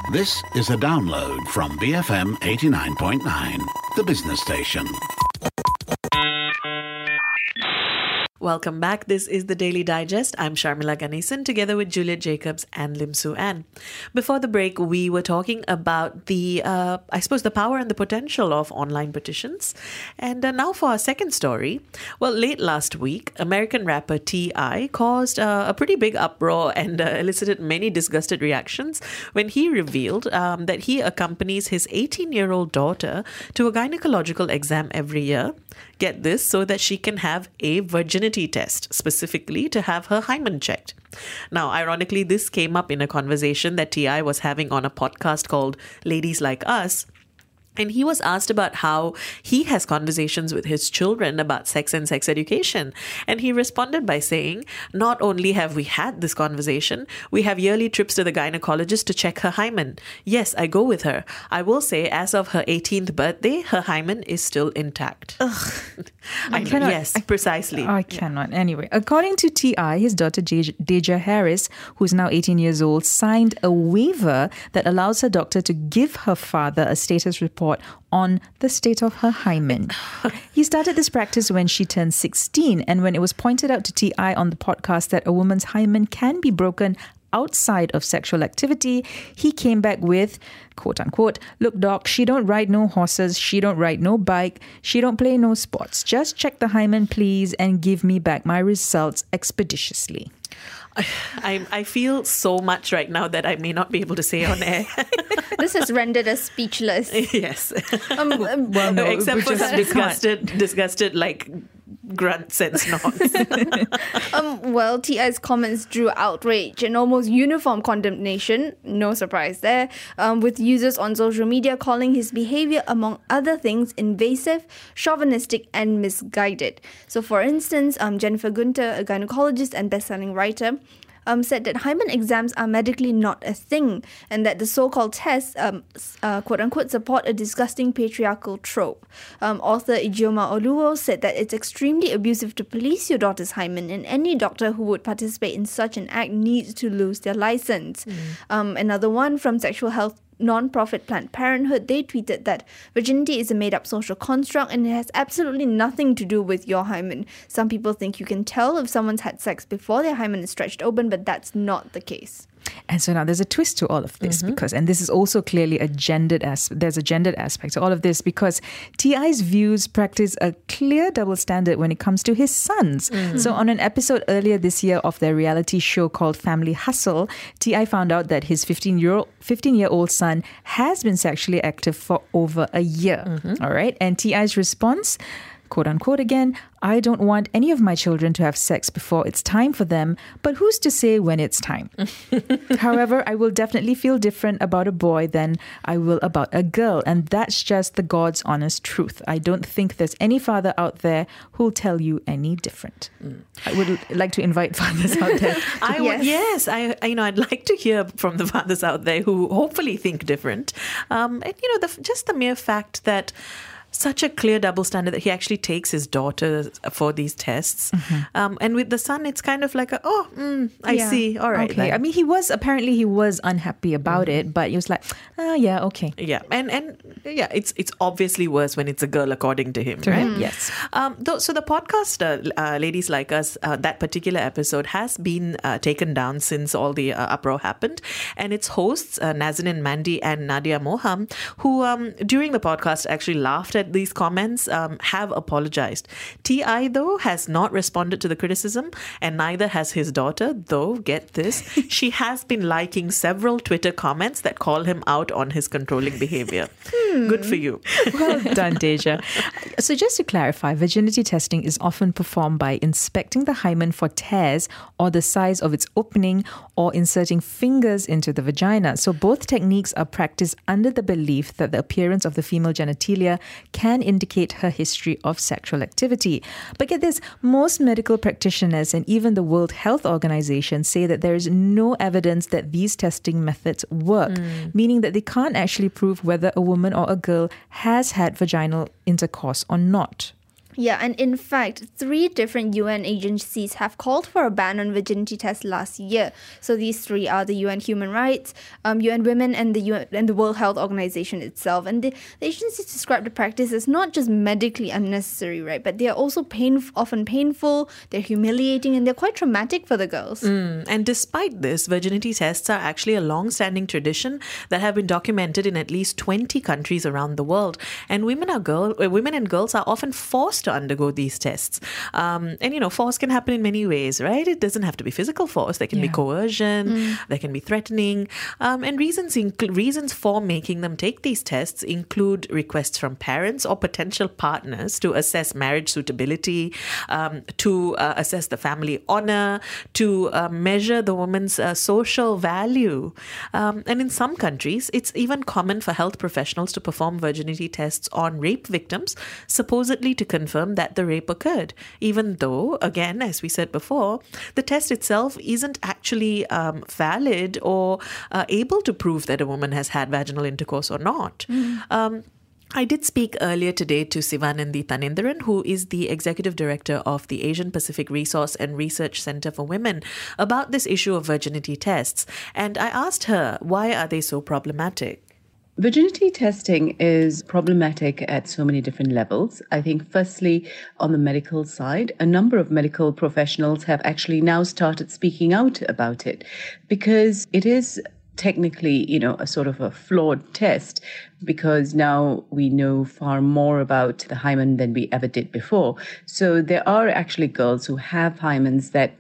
This is a download from BFM 89.9, the business station. Welcome back. This is the Daily Digest. I'm Sharmila Ganesan together with Juliet Jacobs and Lim Su Ann. Before the break, we were talking about the power and the potential of online petitions. And now for our second story. Well, late last week, American rapper T.I. caused a pretty big uproar and elicited many disgusted reactions when he revealed that he accompanies his 18-year-old daughter to a gynecological exam every year. Get this, so that she can have a virginity test, specifically to have her hymen checked. Now, ironically, this came up in a conversation that T.I. was having on a podcast called Ladies Like Us. And he was asked about how he has conversations with his children about sex and sex education. And he responded by saying, not only have we had this conversation, we have yearly trips to the gynecologist to check her hymen. Yes, I go with her. I will say, as of her 18th birthday, her hymen is still intact. Ugh. Precisely. I cannot. Anyway, according to T.I., his daughter Deja Harris, who's now 18 years old, signed a waiver that allows her doctor to give her father a status report on the state of her hymen. He started this practice when she turned 16, and when it was pointed out to T.I. on the podcast that a woman's hymen can be broken outside of sexual activity, he came back with, quote unquote, "Look, doc, she don't ride no horses, she don't ride no bike, she don't play no sports. Just check the hymen, please, and give me back my results expeditiously." I feel so much right now that I may not be able to say on air. This has rendered us speechless. Yes. Well, no, except for some disgusted like grunts and snorts. Well, T.I.'s comments drew outrage and almost uniform condemnation, no surprise there, with users on social media calling his behavior, among other things, invasive, chauvinistic and misguided. So, for instance, Jennifer Gunter, a gynecologist and best-selling writer, said that hymen exams are medically not a thing, and that the so-called tests, quote-unquote, support a disgusting patriarchal trope. Author Ijeoma Oluo said that it's extremely abusive to police your daughter's hymen, and any doctor who would participate in such an act needs to lose their license. Another one from sexual health non-profit Planned Parenthood, they tweeted that virginity is a made-up social construct and it has absolutely nothing to do with your hymen. Some people think you can tell if someone's had sex before their hymen is stretched open, but that's not the case. And so now there's a twist to all of this and this is also clearly there's a gendered aspect to all of this, because T.I.'s views practice a clear double standard when it comes to his sons. So on an episode earlier this year of their reality show called Family Hustle, T.I. found out that his 15-year-old son has been sexually active for over a year. All right. And T.I.'s response, quote unquote again, "I don't want any of my children to have sex before it's time for them, but who's to say when it's time? However, I will definitely feel different about a boy than I will about a girl, and that's just the God's honest truth. I don't think there's any father out there who'll tell you any different." I would like to invite fathers out there. I'd like to hear from the fathers out there who hopefully think different. Just the mere fact that such a clear double standard that he actually takes his daughter for these tests. And with the son, it's kind of like, I see. All right. Okay. Then. I mean, he was unhappy about it, but he was like, okay. Yeah. And it's obviously worse when it's a girl, according to him, right? Yes. So the podcast, Ladies Like Us, that particular episode has been taken down since all the uproar happened. And its hosts, Nazanin Mandy and Nadia Moham, who during the podcast actually laughed at these comments, have apologized. T.I., though, has not responded to the criticism, and neither has his daughter, though, get this, she has been liking several Twitter comments that call him out on his controlling behavior. Good for you. Well done, Deja. So just to clarify, virginity testing is often performed by inspecting the hymen for tears or the size of its opening, or inserting fingers into the vagina. So both techniques are practiced under the belief that the appearance of the female genitalia can indicate her history of sexual activity. But get this, most medical practitioners and even the World Health Organization say that there is no evidence that these testing methods work, meaning that they can't actually prove whether a woman or a girl has had vaginal intercourse or not. Yeah, and in fact, 3 different UN agencies have called for a ban on virginity tests last year. So these 3 are the UN Human Rights, UN Women, and the World Health Organization itself. And the agencies describe the practice as not just medically unnecessary, right? But they are also often painful, they're humiliating, and they're quite traumatic for the girls. And despite this, virginity tests are actually a long-standing tradition that have been documented in at least 20 countries around the world. And women and girls are often forced to undergo these tests. And force can happen in many ways, right? It doesn't have to be physical force. There can be coercion, there can be threatening. And reasons for making them take these tests include requests from parents or potential partners to assess marriage suitability, to assess the family honor, to measure the woman's social value. And in some countries, it's even common for health professionals to perform virginity tests on rape victims, supposedly to confirm that the rape occurred, even though, again, as we said before, the test itself isn't actually valid or able to prove that a woman has had vaginal intercourse or not. I did speak earlier today to Sivanandi Thanendaran, who is the Executive Director of the Asian Pacific Resource and Research Center for Women, about this issue of virginity tests. And I asked her, why are they so problematic? Virginity testing is problematic at so many different levels. I think firstly, on the medical side, a number of medical professionals have actually now started speaking out about it because it is technically, a sort of a flawed test because now we know far more about the hymen than we ever did before. So there are actually girls who have hymens that,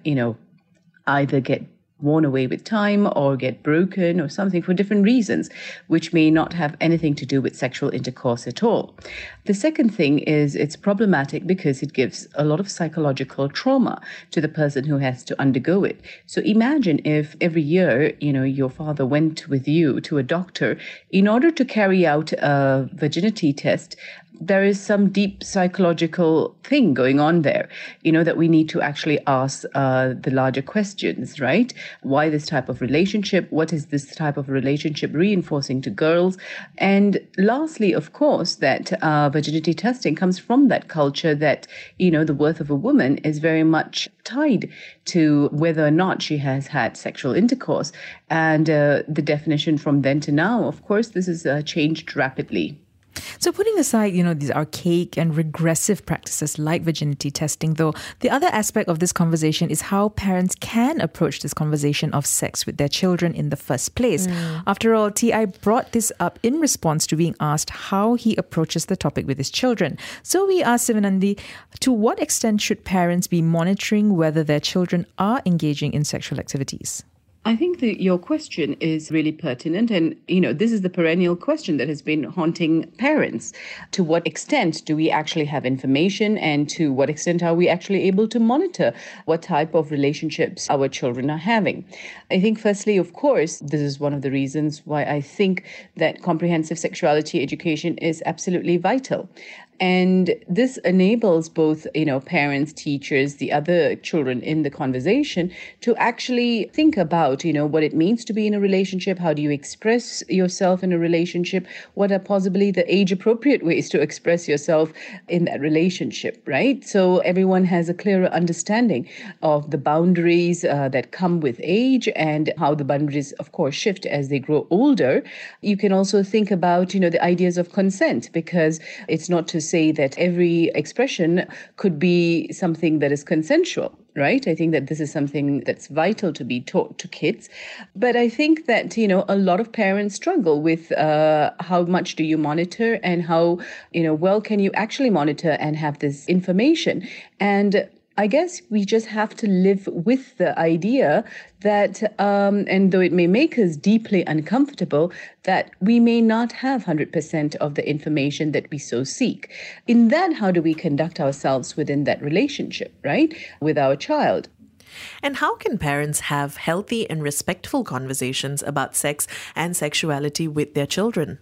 either get worn away with time or get broken or something for different reasons, which may not have anything to do with sexual intercourse at all. The second thing is it's problematic because it gives a lot of psychological trauma to the person who has to undergo it. So imagine if every year, your father went with you to a doctor in order to carry out a virginity test. There is some deep psychological thing going on there, that we need to actually ask the larger questions, right? Why this type of relationship? What is this type of relationship reinforcing to girls? And lastly, of course, that virginity testing comes from that culture that, the worth of a woman is very much tied to whether or not she has had sexual intercourse. And the definition from then to now, of course, this has changed rapidly. So putting aside, these archaic and regressive practices like virginity testing, though, the other aspect of this conversation is how parents can approach this conversation of sex with their children in the first place. After all, T.I. brought this up in response to being asked how he approaches the topic with his children. So we asked Sivanandi, to what extent should parents be monitoring whether their children are engaging in sexual activities? I think your question is really pertinent. And, this is the perennial question that has been haunting parents. To what extent do we actually have information, and to what extent are we actually able to monitor what type of relationships our children are having? I think firstly, of course, this is one of the reasons why I think that comprehensive sexuality education is absolutely vital. And this enables both, parents, teachers, the other children in the conversation to actually think about, what it means to be in a relationship. How do you express yourself in a relationship? What are possibly the age-appropriate ways to express yourself in that relationship, right? So everyone has a clearer understanding of the boundaries that come with age and how the boundaries, of course, shift as they grow older. You can also think about, the ideas of consent, because it's not to say that every expression could be something that is consensual, right? I think that this is something that's vital to be taught to kids. But I think that, a lot of parents struggle with how much do you monitor and how, well can you actually monitor and have this information. And I guess we just have to live with the idea that, and though it may make us deeply uncomfortable, that we may not have 100% of the information that we so seek. In that, how do we conduct ourselves within that relationship, right, with our child? And how can parents have healthy and respectful conversations about sex and sexuality with their children?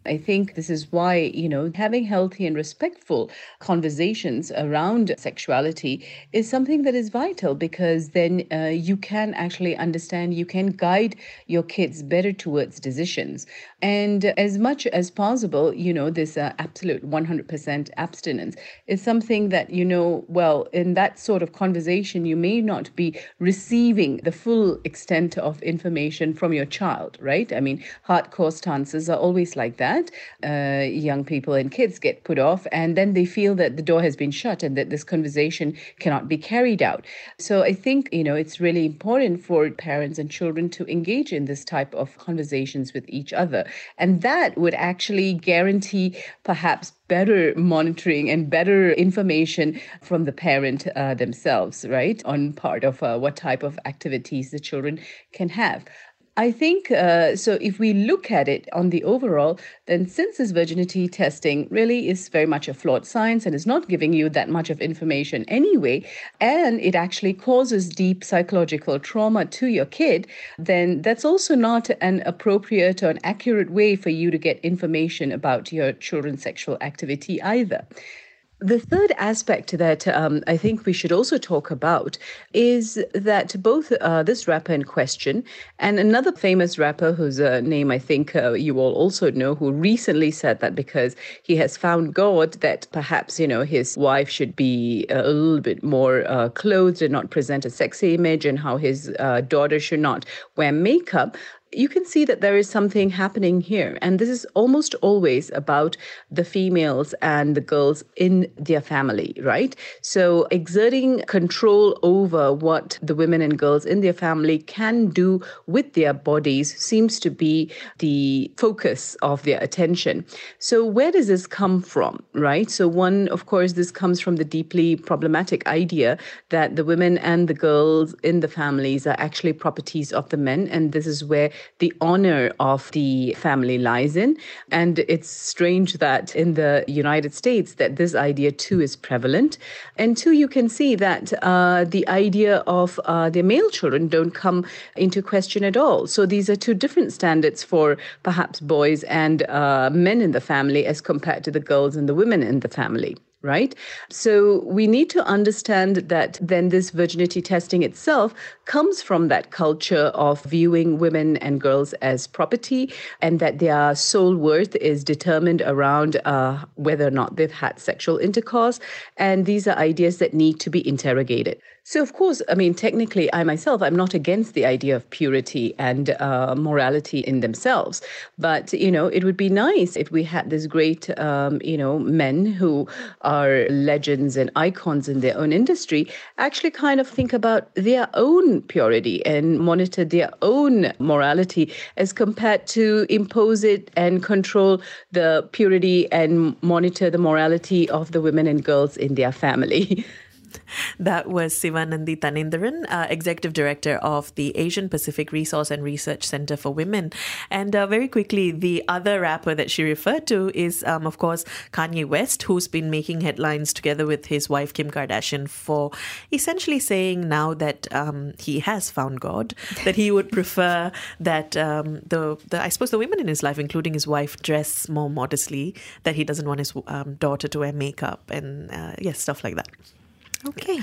I think this is why, having healthy and respectful conversations around sexuality is something that is vital, because then you can actually understand, you can guide your kids better towards decisions. And as much as possible, this absolute 100% abstinence is something that, in that sort of conversation, you may not be receiving the full extent of information from your child, right? I mean, hardcore stances are always like that. Young people and kids get put off, and then they feel that the door has been shut and that this conversation cannot be carried out. So I think, it's really important for parents and children to engage in this type of conversations with each other. And that would actually guarantee perhaps better monitoring and better information from the parent themselves, right, on part of what type of activities the children can have. I think, so if we look at it on the overall, then since this virginity testing really is very much a flawed science and is not giving you that much of information anyway, and it actually causes deep psychological trauma to your kid, then that's also not an appropriate or an accurate way for you to get information about your children's sexual activity either. The third aspect that I think we should also talk about is that both this rapper in question and another famous rapper whose name I think you all also know, who recently said that because he has found God, that perhaps, his wife should be a little bit more clothed and not present a sexy image, and how his daughter should not wear makeup. You can see that there is something happening here. And this is almost always about the females and the girls in their family, right? So exerting control over what the women and girls in their family can do with their bodies seems to be the focus of their attention. So where does this come from, right? So one, of course, this comes from the deeply problematic idea that the women and the girls in the families are actually properties of the men. And this is where the honor of the family lies in. And it's strange that in the United States that this idea too is prevalent. And two, you can see that the idea of their male children don't come into question at all. So these are two different standards for perhaps boys and men in the family as compared to the girls and the women in the family. Right? So we need to understand that then this virginity testing itself comes from that culture of viewing women and girls as property, and that their soul worth is determined around whether or not they've had sexual intercourse. And these are ideas that need to be interrogated. So, of course, I mean, technically, I'm not against the idea of purity and morality in themselves. But, it would be nice if we had this great, men who are legends and icons in their own industry actually kind of think about their own purity and monitor their own morality as compared to impose it and control the purity and monitor the morality of the women and girls in their family. That was Sivanandi Thanendaran, Executive Director of the Asian Pacific Resource and Research Center for Women. And very quickly, the other rapper that she referred to is, of course, Kanye West, who's been making headlines together with his wife, Kim Kardashian, for essentially saying now that he has found God, that he would prefer that I suppose the women in his life, including his wife, dress more modestly, that he doesn't want his daughter to wear makeup and stuff like that. Okay.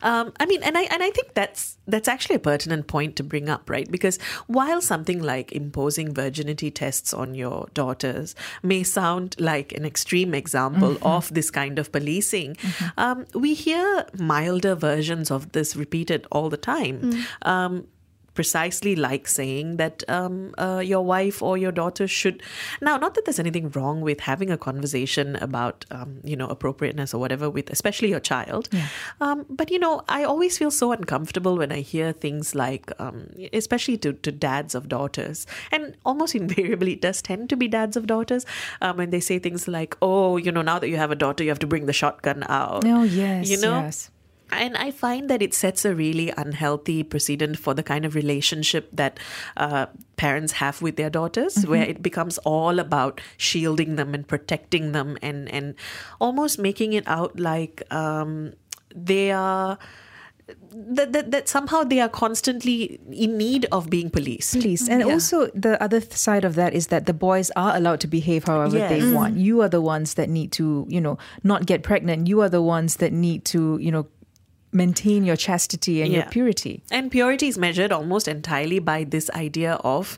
I think that's actually a pertinent point to bring up, right? Because while something like imposing virginity tests on your daughters may sound like an extreme example of this kind of policing, we hear milder versions of this repeated all the time. Precisely like saying that your wife or your daughter should... Now, not that there's anything wrong with having a conversation about, appropriateness or whatever with especially your child. Yeah. But, I always feel so uncomfortable when I hear things like, especially to dads of daughters, and almost invariably it does tend to be dads of daughters, when they say things like, oh, now that you have a daughter, you have to bring the shotgun out. Oh, yes, yes. And I find that it sets a really unhealthy precedent for the kind of relationship that parents have with their daughters, where it becomes all about shielding them and protecting them and almost making it out like they are that somehow they are constantly in need of being policed. And Yeah. also the other side of that is that the boys are allowed to behave however Yes. they want. You are the ones that need to, not get pregnant. You are the ones that need to, maintain your chastity and your Yeah. purity. And purity is measured almost entirely by this idea of,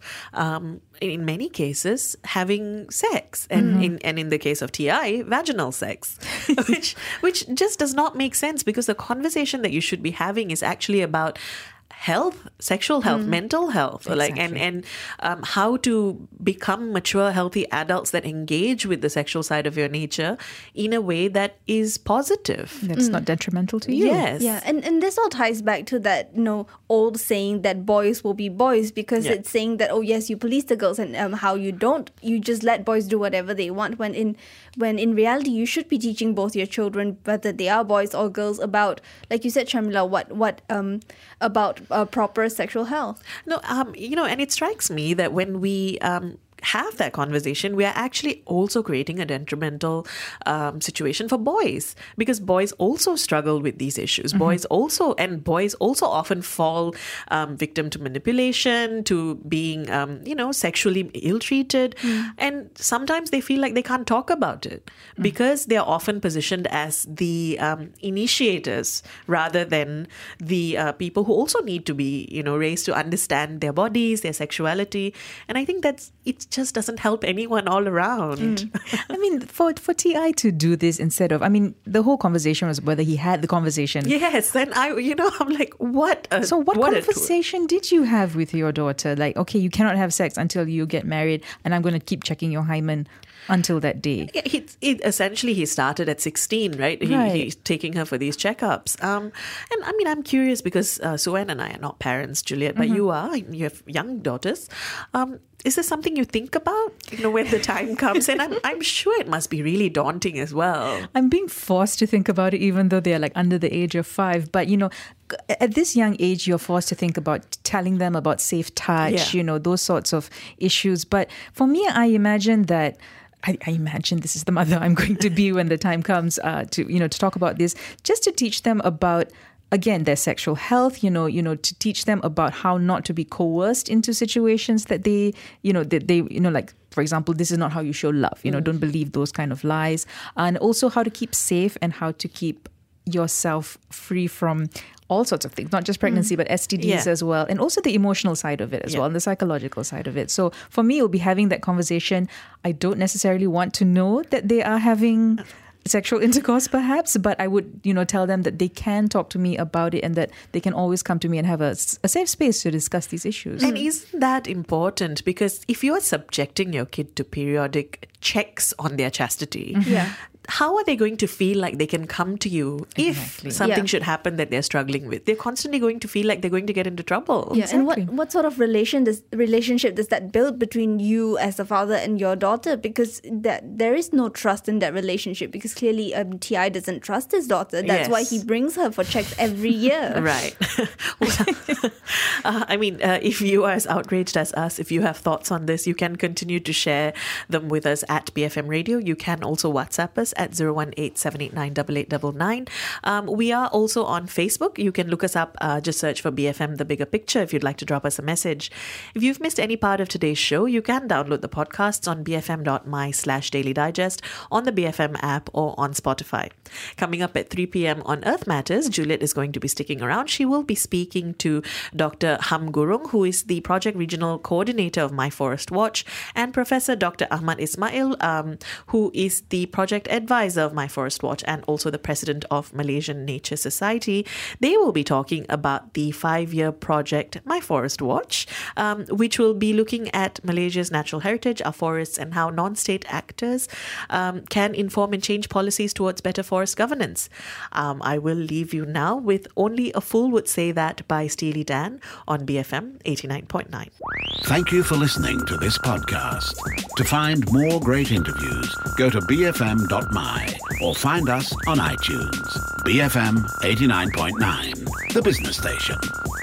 in many cases, having sex, and in the case of TI, vaginal sex, which just does not make sense, because the conversation that you should be having is actually about health, sexual health, mental health, and how to become mature, healthy adults that engage with the sexual side of your nature in a way that is positive. That's not detrimental to you. Yes. Yeah, and this all ties back to that, old saying that boys will be boys, because Yeah. it's saying that, oh yes, you police the girls, and how you don't, you just let boys do whatever they want. When in reality, you should be teaching both your children, whether they are boys or girls, about, like you said, Sharmila, what about proper sexual health. No, and it strikes me that when we have that conversation, we are actually also creating a detrimental situation for boys, because boys also struggle with these issues. Boys also often fall victim to manipulation, to being, sexually ill-treated. And sometimes they feel like they can't talk about it because they are often positioned as the initiators rather than the people who also need to be, raised to understand their bodies, their sexuality. And I think it just doesn't help anyone all around. I mean, for TI to do this instead of, the whole conversation was whether he had the conversation. Yes, and I'm like, what? So what a tool. conversation did you have with your daughter? Like, okay, you cannot have sex until you get married, and I'm going to keep checking your hymen until that day. Yeah, essentially, he started at 16, right? He's taking her for these checkups. And I'm curious because Suen and I are not parents, Juliet, but you are. You have young daughters. Is this something you think about, when the time comes? And I'm sure it must be really daunting as well. I'm being forced to think about it, even though they're like under the age of 5. But, at this young age, you're forced to think about telling them about safe touch, those sorts of issues. But for me, I imagine that I imagine this is the mother I'm going to be when the time comes to talk about this, just to teach them about, again, their sexual health, to teach them about how not to be coerced into situations that they like, for example, this is not how you show love, don't believe those kind of lies. And also how to keep safe and how to keep yourself free from all sorts of things, not just pregnancy, but STDs as well. And also the emotional side of it as well, and the psychological side of it. So for me, it'll be having that conversation. I don't necessarily want to know that they are having sexual intercourse perhaps, but I would, tell them that they can talk to me about it and that they can always come to me and have a safe space to discuss these issues. And isn't that important? Because if you're subjecting your kid to periodic checks on their chastity, how are they going to feel like they can come to you if something should happen that they're struggling with? They're constantly going to feel like they're going to get into trouble. Yeah, and what sort of relationship does that build between you as a father and your daughter? Because there is no trust in that relationship, because clearly TI doesn't trust his daughter. That's why he brings her for checks every year. Right. If you are as outraged as us, if you have thoughts on this, you can continue to share them with us at BFM Radio. You can also WhatsApp us at 018-789-8899. We are also on Facebook. You can look us up, just search for BFM The Bigger Picture if you'd like to drop us a message. If you've missed any part of today's show, you can download the podcasts on bfm.my/Daily Digest, on the BFM app or on Spotify. Coming up at 3 p.m. on Earth Matters, Juliet is going to be sticking around. She will be speaking to Dr. Ham Gurung, who is the Project Regional Coordinator of My Forest Watch, and Professor Dr. Ahmad Ismail, who is the Project Advisor of My Forest Watch and also the President of Malaysian Nature Society. They will be talking about the 5-year project My Forest Watch, which will be looking at Malaysia's natural heritage, our forests, and how non-state actors can inform and change policies towards better forest governance. I will leave you now with Only a Fool Would Say That by Steely Dan on BFM 89.9. Thank you for listening to this podcast. To find more great interviews, go to bfm.my or find us on iTunes. BFM 89.9, the business station.